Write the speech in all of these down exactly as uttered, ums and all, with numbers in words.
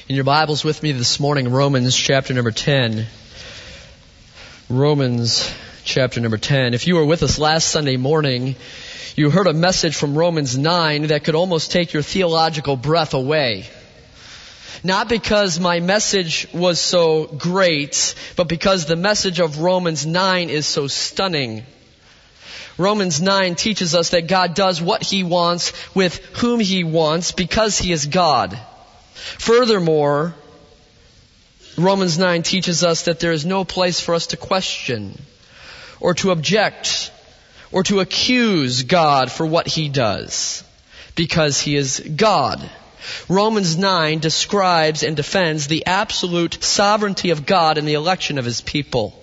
In your Bibles with me this morning, Romans chapter number ten. Romans chapter number ten. If you were with us last Sunday morning, you heard a message from Romans nine that could almost take your theological breath away. Not because my message was so great, but because the message of Romans nine is so stunning. Romans nine teaches us that God does what He wants with whom He wants because He is God. Furthermore, Romans nine teaches us that there is no place for us to question or to object or to accuse God for what He does because He is God. Romans nine describes and defends the absolute sovereignty of God in the election of His people.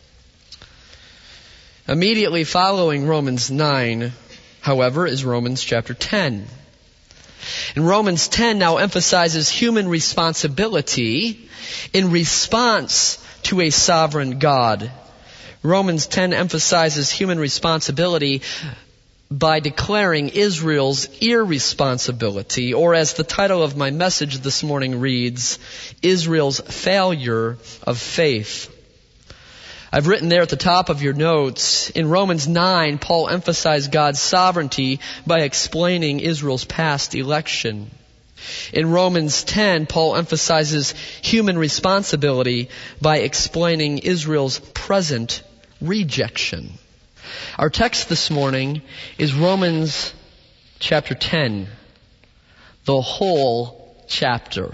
Immediately following Romans nine, however, is Romans chapter ten. And Romans ten now emphasizes human responsibility in response to a sovereign God. Romans ten emphasizes human responsibility by declaring Israel's irresponsibility, or as the title of my message this morning reads, Israel's failure of faith. I've written there at the top of your notes, in Romans nine, Paul emphasized God's sovereignty by explaining Israel's past election. In Romans ten, Paul emphasizes human responsibility by explaining Israel's present rejection. Our text this morning is Romans chapter ten, the whole chapter.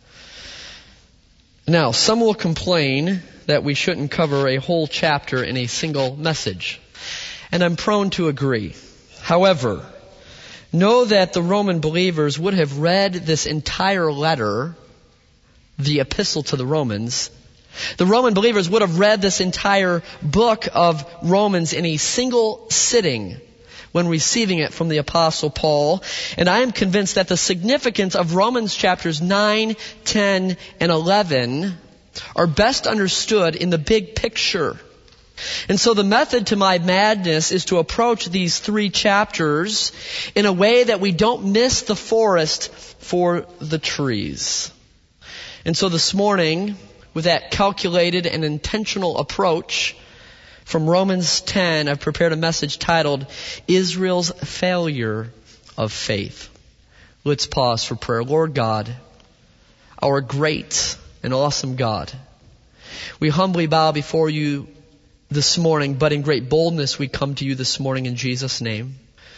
Now, some will complain that we shouldn't cover a whole chapter in a single message. And I'm prone to agree. However, know that the Roman believers would have read this entire letter, the epistle to the Romans. The Roman believers would have read this entire book of Romans in a single sitting when receiving it from the Apostle Paul. And I am convinced that the significance of Romans chapters nine, ten, and eleven are best understood in the big picture. And so the method to my madness is to approach these three chapters in a way that we don't miss the forest for the trees. And so this morning, with that calculated and intentional approach from Romans ten, I've prepared a message titled, Israel's Failure of Faith. Let's pause for prayer. Lord God, our great and awesome God, we humbly bow before you this morning, but in great boldness we come to you this morning in Jesus' name.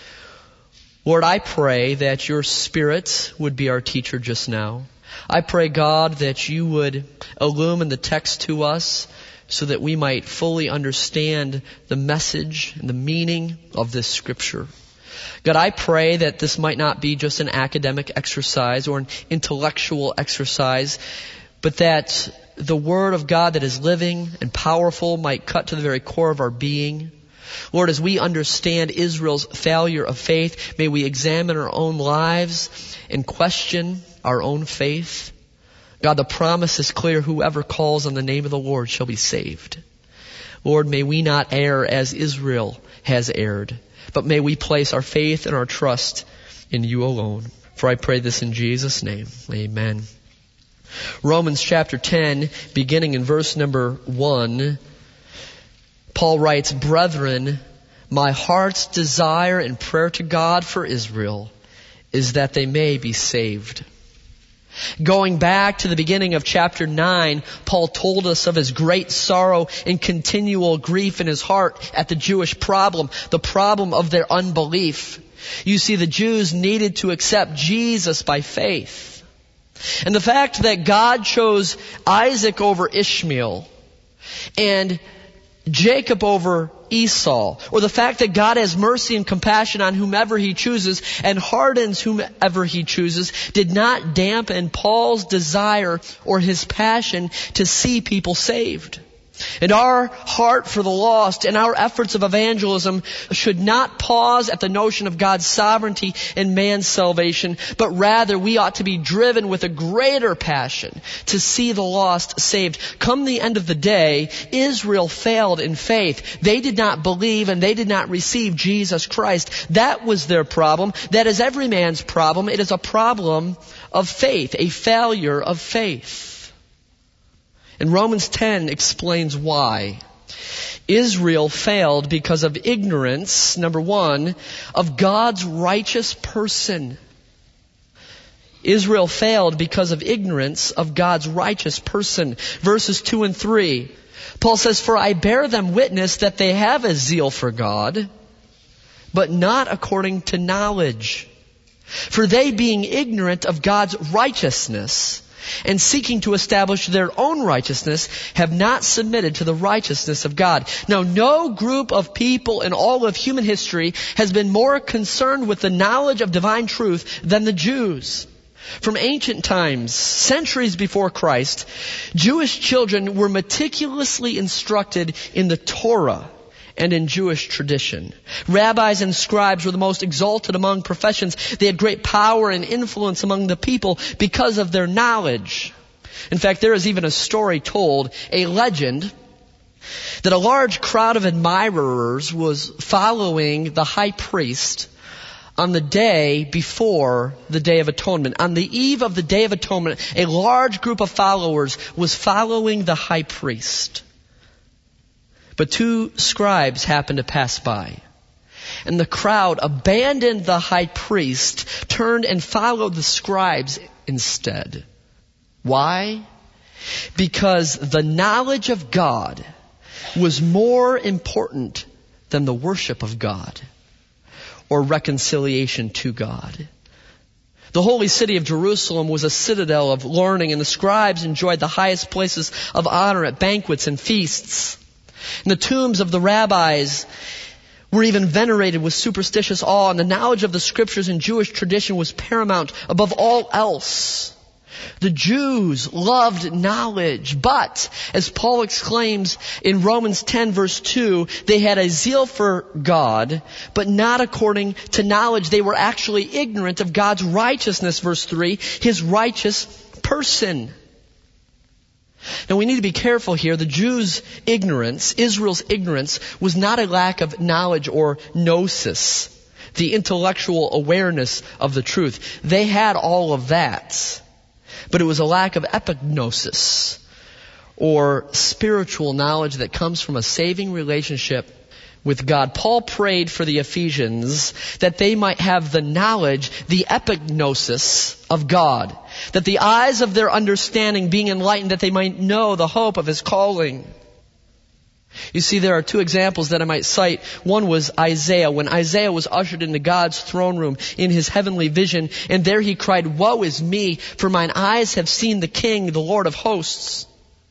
Lord, I pray that your Spirit would be our teacher just now. I pray, God, that you would illumine the text to us so that we might fully understand the message and the meaning of this scripture. God, I pray that this might not be just an academic exercise or an intellectual exercise, but that the Word of God that is living and powerful might cut to the very core of our being. Lord, as we understand Israel's failure of faith, may we examine our own lives and question our own faith. God, the promise is clear. Whoever calls on the name of the Lord shall be saved. Lord, may we not err as Israel has erred, but may we place our faith and our trust in you alone. For I pray this in Jesus' name. Amen. Romans chapter ten, beginning in verse number one, Paul writes, Brethren, my heart's desire and prayer to God for Israel is that they may be saved. Going back to the beginning of chapter nine, Paul told us of his great sorrow and continual grief in his heart at the Jewish problem, the problem of their unbelief. You see, the Jews needed to accept Jesus by faith. And the fact that God chose Isaac over Ishmael and Jacob over Esau, or the fact that God has mercy and compassion on whomever He chooses and hardens whomever He chooses, did not dampen Paul's desire or his passion to see people saved. And our heart for the lost and our efforts of evangelism should not pause at the notion of God's sovereignty and man's salvation, but rather we ought to be driven with a greater passion to see the lost saved. Come the end of the day, Israel failed in faith. They did not believe and they did not receive Jesus Christ. That was their problem. That is every man's problem. It is a problem of faith, a failure of faith. And Romans ten explains why. Israel failed because of ignorance, number one, of God's righteous person. Israel failed because of ignorance of God's righteous person. Verses two and three. Paul says, "For I bear them witness that they have a zeal for God, but not according to knowledge. For they, being ignorant of God's righteousness, and seeking to establish their own righteousness, have not submitted to the righteousness of God." Now, no group of people in all of human history has been more concerned with the knowledge of divine truth than the Jews. From ancient times, centuries before Christ, Jewish children were meticulously instructed in the Torah and in Jewish tradition. Rabbis and scribes were the most exalted among professions. They had great power and influence among the people because of their knowledge. In fact, there is even a story told, a legend, that a large crowd of admirers was following the high priest on the day before the Day of Atonement. On the eve of the Day of Atonement, a large group of followers was following the high priest. But two scribes happened to pass by. And the crowd abandoned the high priest, turned and followed the scribes instead. Why? Because the knowledge of God was more important than the worship of God or reconciliation to God. The holy city of Jerusalem was a citadel of learning, and the scribes enjoyed the highest places of honor at banquets and feasts. And the tombs of the rabbis were even venerated with superstitious awe, and the knowledge of the scriptures and Jewish tradition was paramount above all else. The Jews loved knowledge, but, as Paul exclaims in Romans ten verse two, they had a zeal for God, but not according to knowledge. They were actually ignorant of God's righteousness, verse three, His righteous person. Now we need to be careful here. The Jews' ignorance, Israel's ignorance, was not a lack of knowledge or gnosis, the intellectual awareness of the truth. They had all of that. But it was a lack of epignosis, or spiritual knowledge that comes from a saving relationship with God. Paul prayed for the Ephesians that they might have the knowledge, the epignosis of God, that the eyes of their understanding being enlightened, that they might know the hope of His calling. You see, there are two examples that I might cite. One was Isaiah. When Isaiah was ushered into God's throne room in his heavenly vision, and there he cried, "Woe is me, for mine eyes have seen the King, the Lord of hosts."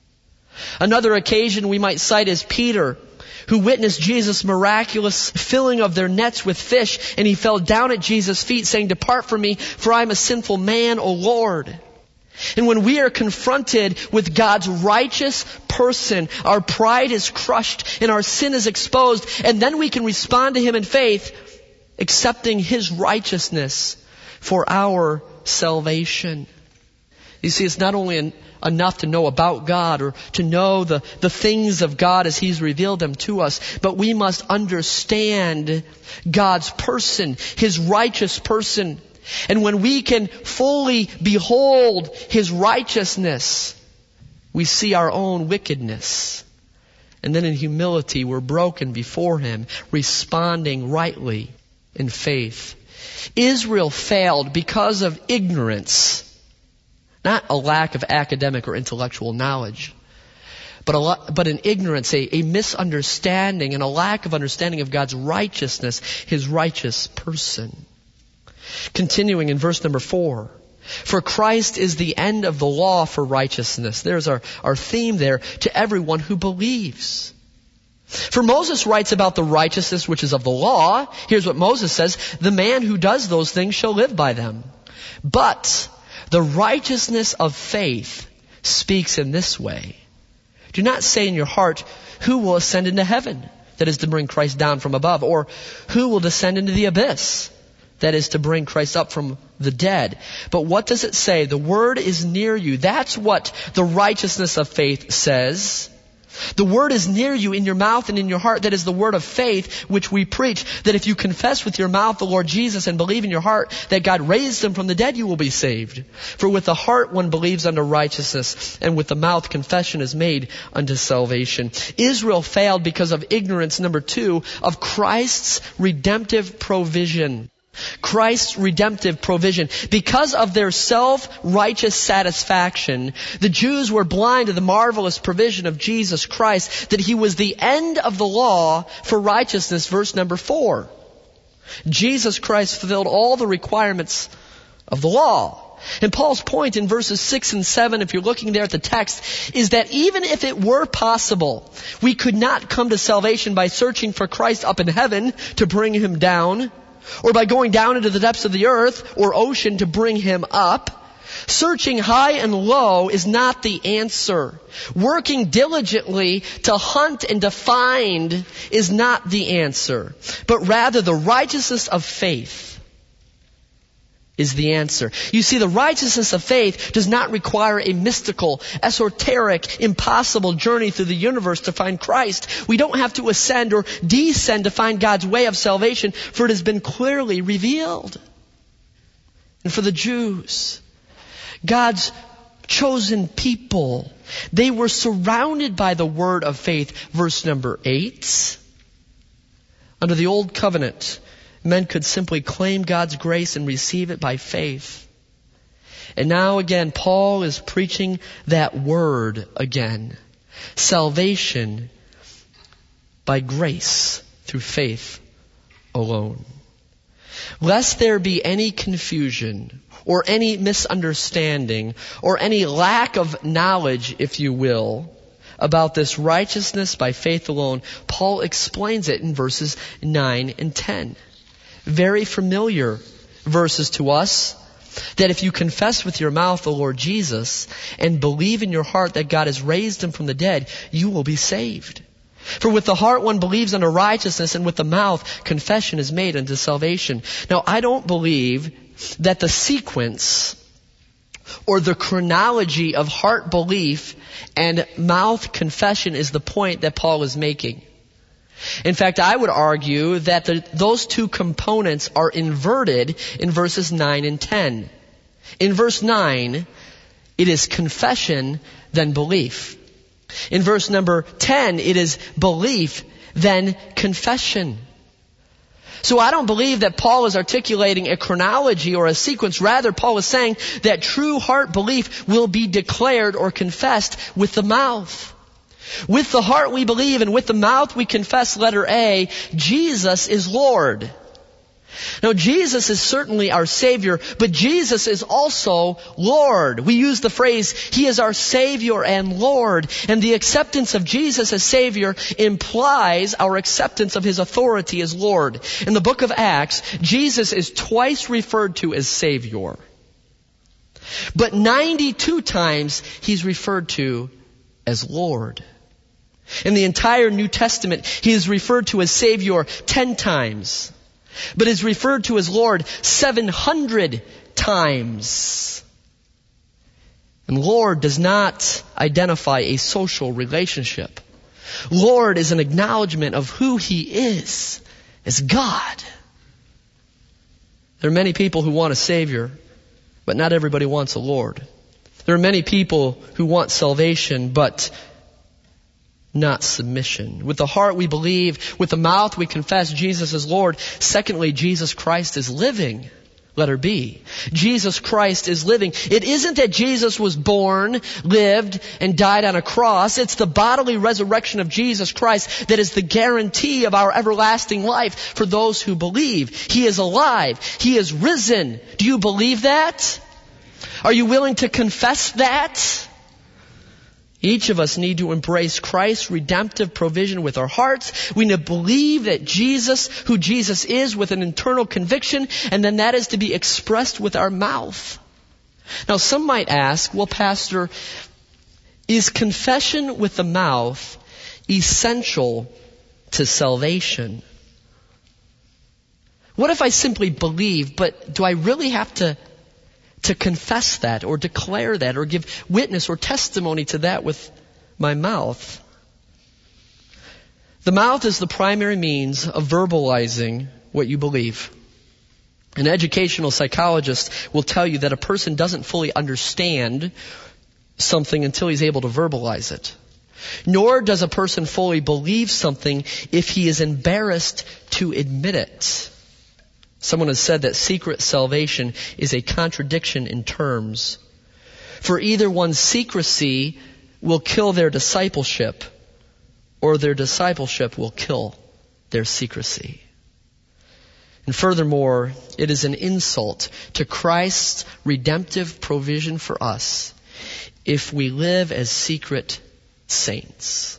Another occasion we might cite is Peter, who witnessed Jesus' miraculous filling of their nets with fish, and he fell down at Jesus' feet saying, "Depart from me, for I am a sinful man, O Lord." And when we are confronted with God's righteous person, our pride is crushed and our sin is exposed, and then we can respond to Him in faith, accepting His righteousness for our salvation. You see, it's not only an, enough to know about God or to know the, the things of God as He's revealed them to us, but we must understand God's person, His righteous person. And when we can fully behold His righteousness, we see our own wickedness. And then in humility, we're broken before Him, responding rightly in faith. Israel failed because of ignorance, not a lack of academic or intellectual knowledge, but a lot, but an ignorance, a, a misunderstanding and a lack of understanding of God's righteousness, His righteous person. Continuing in verse number four. For Christ is the end of the law for righteousness. There's our, our theme there, to everyone who believes. For Moses writes about the righteousness which is of the law. Here's what Moses says: the man who does those things shall live by them. But the righteousness of faith speaks in this way: Do not say in your heart, who will ascend into heaven? That is to bring Christ down from above. Or who will descend into the abyss? That is to bring Christ up from the dead. But what does it say? The word is near you. That's what the righteousness of faith says. The word is near you in your mouth and in your heart. That is the word of faith which we preach. That if you confess with your mouth the Lord Jesus and believe in your heart that God raised him from the dead, you will be saved. For with the heart one believes unto righteousness, and with the mouth confession is made unto salvation. Israel failed because of ignorance, number two, of Christ's redemptive provision. Christ's redemptive provision. Because of their self-righteous satisfaction, the Jews were blind to the marvelous provision of Jesus Christ, that he was the end of the law for righteousness. Verse number four. Jesus Christ fulfilled all the requirements of the law. And Paul's point in verses six and seven, if you're looking there at the text, is that even if it were possible, we could not come to salvation by searching for Christ up in heaven to bring him down, or by going down into the depths of the earth or ocean to bring him up. Searching high and low is not the answer. Working diligently to hunt and to find is not the answer. But rather the righteousness of faith is the answer. You see, the righteousness of faith does not require a mystical, esoteric, impossible journey through the universe to find Christ. We don't have to ascend or descend to find God's way of salvation, for it has been clearly revealed. And for the Jews, God's chosen people, they were surrounded by the word of faith. Verse number eight. Under the old covenant, men could simply claim God's grace and receive it by faith. And now again, Paul is preaching that word again. Salvation by grace through faith alone. Lest there be any confusion or any misunderstanding or any lack of knowledge, if you will, about this righteousness by faith alone, Paul explains it in verses nine and ten. Very familiar verses to us, that if you confess with your mouth the Lord Jesus and believe in your heart that God has raised him from the dead, you will be saved. For with the heart one believes unto righteousness, and with the mouth confession is made unto salvation. Now, I don't believe that the sequence or the chronology of heart belief and mouth confession is the point that Paul is making. In fact, I would argue that the, those two components are inverted in verses nine and ten. In verse nine, it is confession, then belief. In verse number ten, it is belief, then confession. So I don't believe that Paul is articulating a chronology or a sequence. Rather, Paul is saying that true heart belief will be declared or confessed with the mouth. With the heart we believe, and with the mouth we confess, letter A, Jesus is Lord. Now, Jesus is certainly our Savior, but Jesus is also Lord. We use the phrase, He is our Savior and Lord. And the acceptance of Jesus as Savior implies our acceptance of His authority as Lord. In the book of Acts, Jesus is twice referred to as Savior. But ninety-two times He's referred to as Lord. In the entire New Testament, He is referred to as Savior ten times, but is referred to as Lord seven hundred times. And Lord does not identify a social relationship. Lord is an acknowledgement of who He is as God. There are many people who want a Savior, but not everybody wants a Lord. There are many people who want salvation, but not submission. With the heart we believe, with the mouth we confess Jesus is Lord. Secondly, Jesus Christ is living. Letter B. Jesus Christ is living. It isn't that Jesus was born, lived, and died on a cross. It's the bodily resurrection of Jesus Christ that is the guarantee of our everlasting life for those who believe. He is alive. He is risen. Do you believe that? Are you willing to confess that? Each of us need to embrace Christ's redemptive provision with our hearts. We need to believe that Jesus, who Jesus is, with an internal conviction, and then that is to be expressed with our mouth. Now, some might ask, well, Pastor, Is confession with the mouth essential to salvation? What if I simply believe, but do I really have to, to confess that or declare that or give witness or testimony to that with my mouth? The mouth is the primary means of verbalizing what you believe. An educational psychologist will tell you that a person doesn't fully understand something until he's able to verbalize it. Nor does a person fully believe something if he is embarrassed to admit it. Someone has said that secret salvation is a contradiction in terms. For either one's secrecy will kill their discipleship, or their discipleship will kill their secrecy. And furthermore, it is an insult to Christ's redemptive provision for us if we live as secret saints.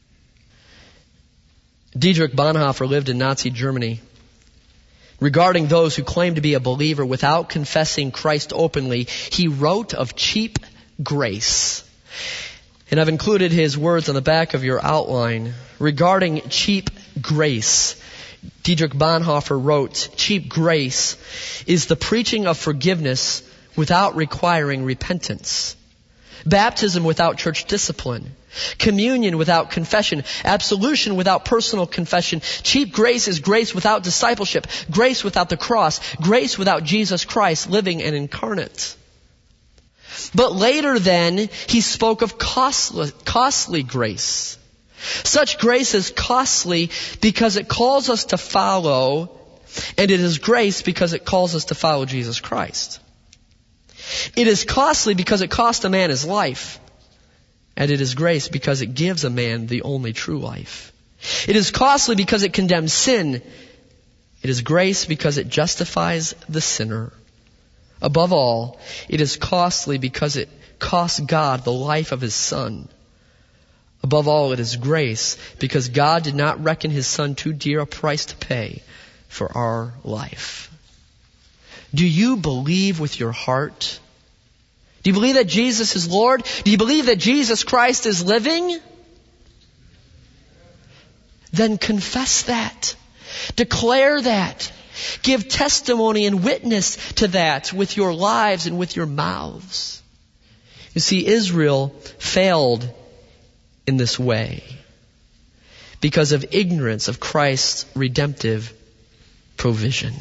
Dietrich Bonhoeffer lived in Nazi Germany. Regarding those who claim to be a believer without confessing Christ openly, he wrote of cheap grace. And I've included his words on the back of your outline. Regarding cheap grace, Dietrich Bonhoeffer wrote, cheap grace is the preaching of forgiveness without requiring repentance. Baptism without church discipline. Communion without confession. Absolution without personal confession. Cheap grace is grace without discipleship. Grace without the cross. Grace without Jesus Christ living and incarnate. But later then, he spoke of costly, costly grace. Such grace is costly because it calls us to follow, and it is grace because it calls us to follow Jesus Christ. It is costly because it cost a man his life. And it is grace because it gives a man the only true life. It is costly because it condemns sin. It is grace because it justifies the sinner. Above all, it is costly because it costs God the life of His Son. Above all, it is grace because God did not reckon His Son too dear a price to pay for our life. Do you believe with your heart? Do you believe that Jesus is Lord? Do you believe that Jesus Christ is living? Then confess that. Declare that. Give testimony and witness to that with your lives and with your mouths. You see, Israel failed in this way because of ignorance of Christ's redemptive provision.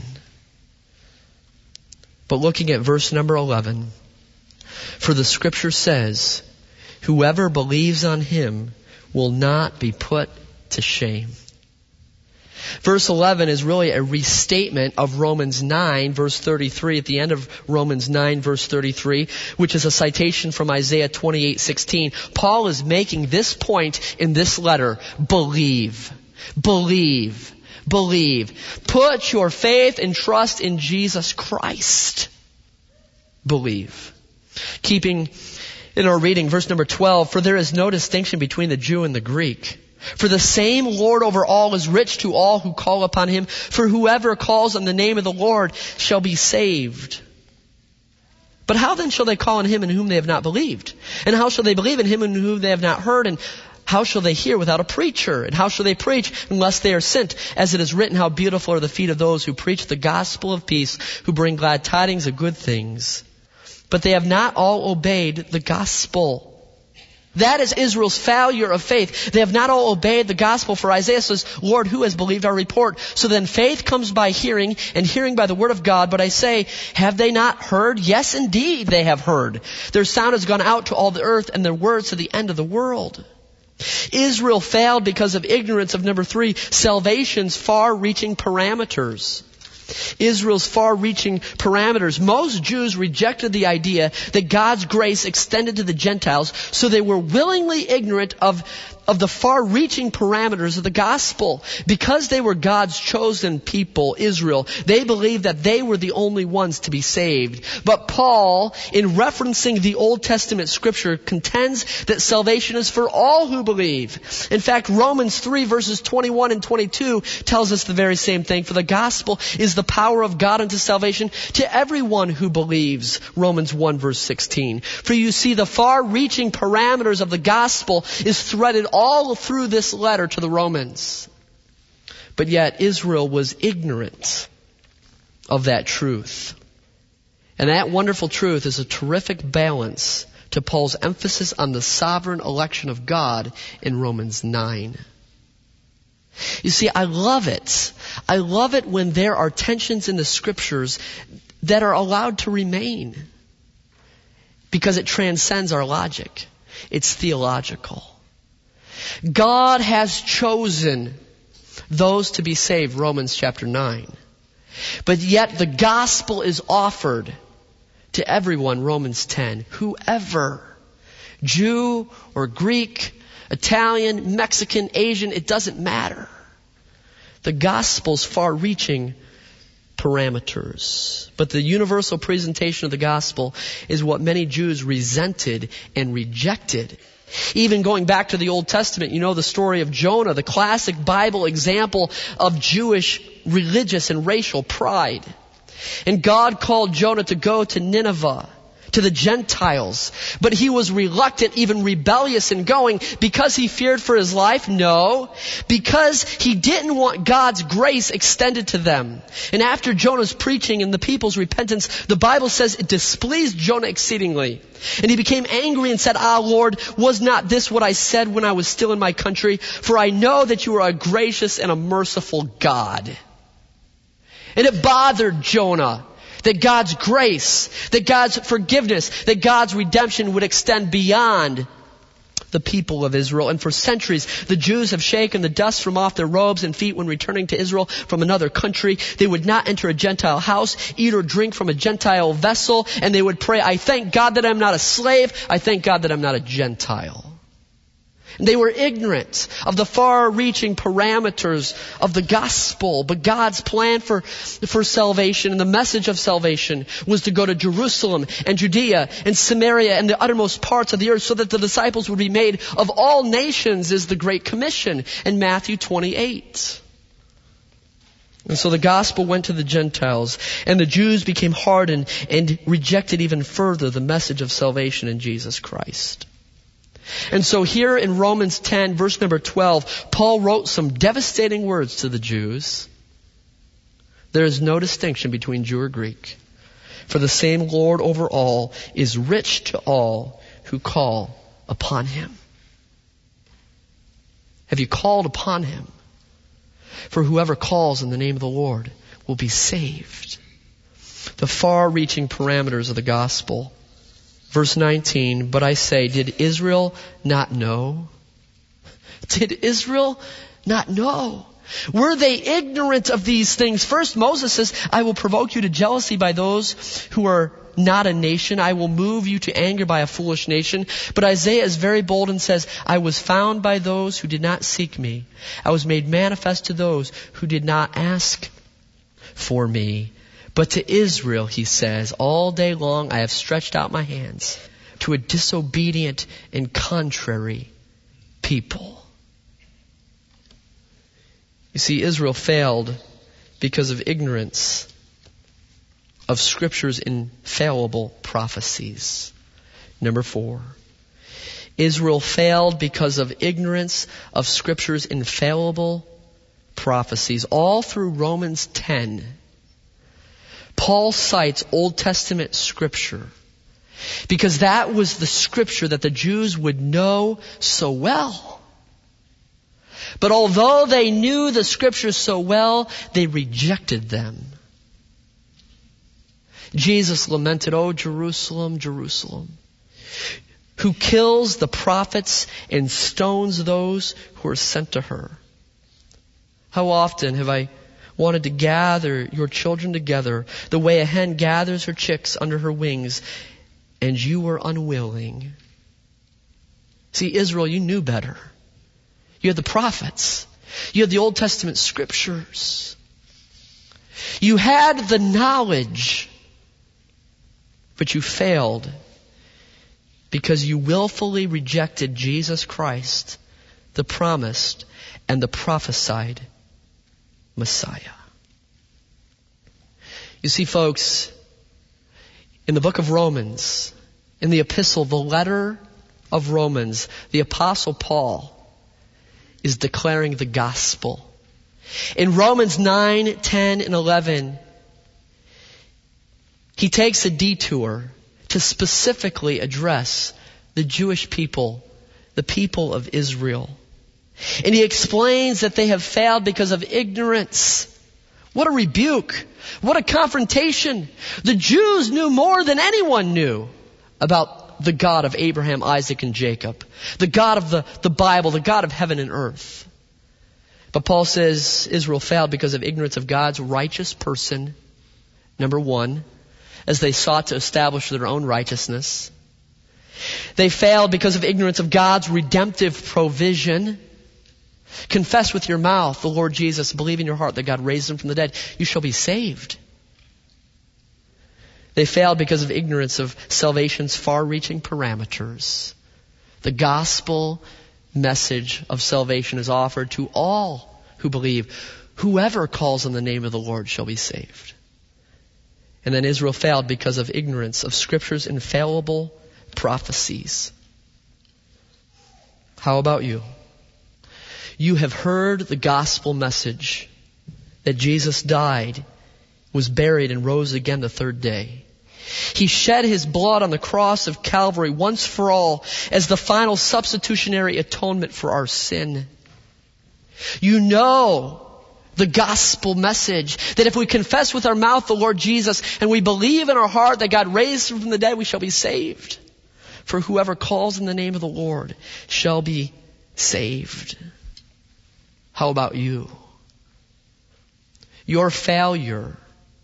But looking at verse number eleven, for the scripture says, whoever believes on Him will not be put to shame. Verse eleven is really a restatement of Romans nine, verse thirty-three, at the end of Romans nine, verse thirty-three, which is a citation from Isaiah twenty-eight sixteen. Paul is making this point in this letter. Believe. Believe. Believe. Put your faith and trust in Jesus Christ. Believe. Keeping in our reading, verse number twelve, for there is no distinction between the Jew and the Greek. For the same Lord over all is rich to all who call upon Him. For whoever calls on the name of the Lord shall be saved. But how then shall they call on Him in whom they have not believed? And how shall they believe in Him in whom they have not heard? And how shall they hear without a preacher? And how shall they preach unless they are sent? As it is written, how beautiful are the feet of those who preach the gospel of peace, who bring glad tidings of good things. But they have not all obeyed the gospel. That is Israel's failure of faith. They have not all obeyed the gospel. For Isaiah says, Lord, who has believed our report? So then faith comes by hearing, and hearing by the word of God. But I say, have they not heard? Yes, indeed, they have heard. Their sound has gone out to all the earth, and their words to the end of the world. Israel failed because of ignorance of, number three, salvation's far-reaching parameters. Israel's far-reaching parameters. Most Jews rejected the idea that God's grace extended to the Gentiles, so they were willingly ignorant of, of the far-reaching parameters of the gospel. Because they were God's chosen people, Israel, they believed that they were the only ones to be saved. But Paul, in referencing the Old Testament scripture, contends that salvation is for all who believe. In fact, Romans three verses twenty-one and twenty-two tells us the very same thing. For the gospel is the the power of God unto salvation to everyone who believes. Romans one verse sixteen. For you see, the far-reaching parameters of the gospel is threaded all through this letter to the Romans. But yet Israel was ignorant of that truth. And that wonderful truth is a terrific balance to Paul's emphasis on the sovereign election of God in Romans nine. You see, I love it. I love it when there are tensions in the scriptures that are allowed to remain, because it transcends our logic. It's theological. God has chosen those to be saved, Romans chapter nine. But yet the gospel is offered to everyone, Romans ten. Whoever, Jew or Greek, Italian, Mexican, Asian, it doesn't matter. The gospel's far-reaching parameters. But the universal presentation of the gospel is what many Jews resented and rejected. Even going back to the Old Testament, you know the story of Jonah, the classic Bible example of Jewish religious and racial pride. And God called Jonah to go to Nineveh, to the Gentiles. But he was reluctant, even rebellious in going, because he feared for his life? No. Because he didn't want God's grace extended to them. And after Jonah's preaching and the people's repentance, the Bible says it displeased Jonah exceedingly. And he became angry and said, Ah, Lord, was not this what I said when I was still in my country? For I know that you are a gracious and a merciful God. And it bothered Jonah that God's grace, that God's forgiveness, that God's redemption would extend beyond the people of Israel. And for centuries, the Jews have shaken the dust from off their robes and feet when returning to Israel from another country. They would not enter a Gentile house, eat or drink from a Gentile vessel, and they would pray, I thank God that I'm not a slave. I thank God that I'm not a Gentile. And they were ignorant of the far-reaching parameters of the gospel. But God's plan for, for salvation and the message of salvation was to go to Jerusalem and Judea and Samaria and the uttermost parts of the earth so that the disciples would be made of all nations, is the Great Commission in Matthew twenty-eight. And so the gospel went to the Gentiles, and the Jews became hardened and rejected even further the message of salvation in Jesus Christ. And so here in Romans ten, verse number twelve, Paul wrote some devastating words to the Jews. There is no distinction between Jew or Greek, for the same Lord over all is rich to all who call upon Him. Have you called upon Him? For whoever calls in the name of the Lord will be saved. The far-reaching parameters of the gospel. Verse nineteen, but I say, did Israel not know? Did Israel not know? Were they ignorant of these things? First, Moses says, I will provoke you to jealousy by those who are not a nation. I will move you to anger by a foolish nation. But Isaiah is very bold and says, I was found by those who did not seek me. I was made manifest to those who did not ask for me. But to Israel, he says, all day long I have stretched out my hands to a disobedient and contrary people. You see, Israel failed because of ignorance of Scripture's infallible prophecies. Number four, Israel failed because of ignorance of Scripture's infallible prophecies. All through Romans ten, Paul cites Old Testament Scripture because that was the Scripture that the Jews would know so well. But although they knew the Scriptures so well, they rejected them. Jesus lamented, "O Jerusalem, Jerusalem, who kills the prophets and stones those who are sent to her. How often have I wanted to gather your children together the way a hen gathers her chicks under her wings, and you were unwilling." See, Israel, you knew better. You had the prophets. You had the Old Testament Scriptures. You had the knowledge, but you failed because you willfully rejected Jesus Christ, the promised and the prophesied Messiah. You see, folks, in the book of Romans, in the epistle, the letter of Romans, the Apostle Paul is declaring the gospel. In Romans nine, ten, and eleven, he takes a detour to specifically address the Jewish people, the people of Israel. And he explains that they have failed because of ignorance. What a rebuke. What a confrontation. The Jews knew more than anyone knew about the God of Abraham, Isaac, and Jacob. The God of the, the Bible, the God of heaven and earth. But Paul says Israel failed because of ignorance of God's righteous person, number one, as they sought to establish their own righteousness. They failed because of ignorance of God's redemptive provision. Confess with your mouth the Lord Jesus, believe in your heart that God raised him from the dead, you shall be saved. They failed because of ignorance of salvation's far-reaching parameters. The gospel message of salvation is offered to all who believe. Whoever calls on the name of the Lord shall be saved. And then Israel failed because of ignorance of Scripture's infallible prophecies. How about you? You have heard the gospel message that Jesus died, was buried, and rose again the third day. He shed his blood on the cross of Calvary once for all as the final substitutionary atonement for our sin. You know the gospel message that if we confess with our mouth the Lord Jesus and we believe in our heart that God raised him from the dead, we shall be saved. For whoever calls in the name of the Lord shall be saved. How about you? Your failure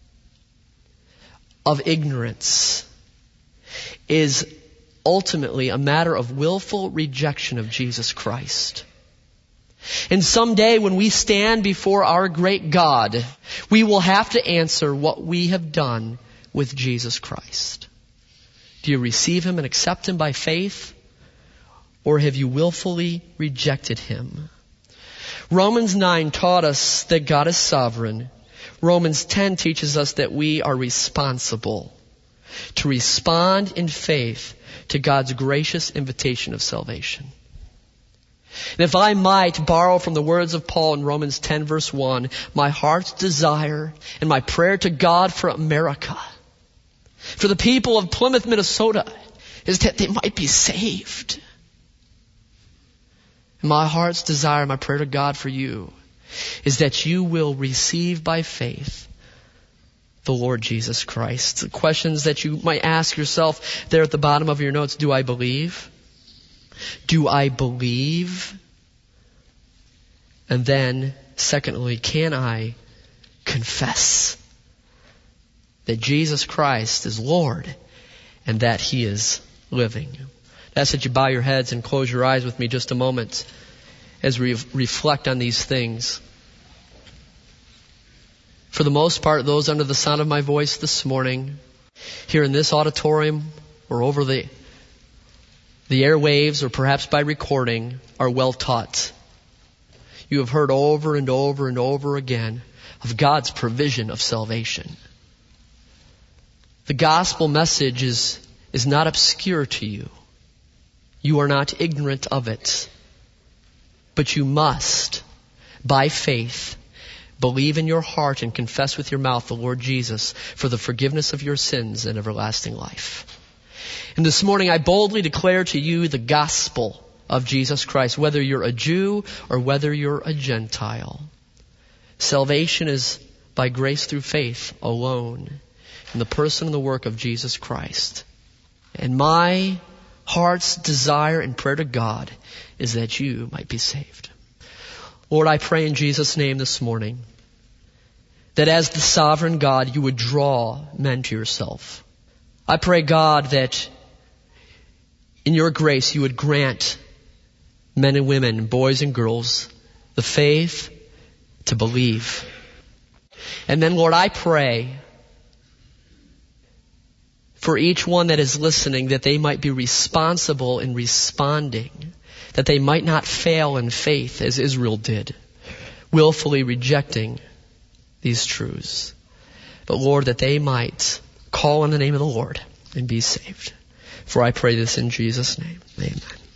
of ignorance is ultimately a matter of willful rejection of Jesus Christ. And someday when we stand before our great God, we will have to answer what we have done with Jesus Christ. Do you receive him and accept him by faith? Or have you willfully rejected him? Romans nine taught us that God is sovereign. Romans ten teaches us that we are responsible to respond in faith to God's gracious invitation of salvation. And if I might borrow from the words of Paul in Romans ten verse one, my heart's desire and my prayer to God for America, for the people of Plymouth, Minnesota, is that they might be saved. My heart's desire, my prayer to God for you, is that you will receive by faith the Lord Jesus Christ. The questions that you might ask yourself there at the bottom of your notes: do I believe? Do I believe? And then, secondly, can I confess that Jesus Christ is Lord and that he is living? I ask that you bow your heads and close your eyes with me just a moment as we reflect on these things. For the most part, those under the sound of my voice this morning, here in this auditorium or over the, the airwaves or perhaps by recording, are well taught. You have heard over and over and over again of God's provision of salvation. The gospel message is, is not obscure to you. You are not ignorant of it. But you must, by faith, believe in your heart and confess with your mouth the Lord Jesus for the forgiveness of your sins and everlasting life. And this morning I boldly declare to you the gospel of Jesus Christ, whether you're a Jew or whether you're a Gentile. Salvation is by grace through faith alone in the person and the work of Jesus Christ. And my heart's desire and prayer to God is that you might be saved. Lord, I pray in Jesus' name this morning that as the sovereign God, you would draw men to yourself. I pray, God, that in your grace you would grant men and women, boys and girls, the faith to believe. And then, Lord, I pray for each one that is listening, that they might be responsible in responding, that they might not fail in faith as Israel did, willfully rejecting these truths. but Lord, that they might call on the name of the Lord and be saved. For I pray this in Jesus' name. Amen.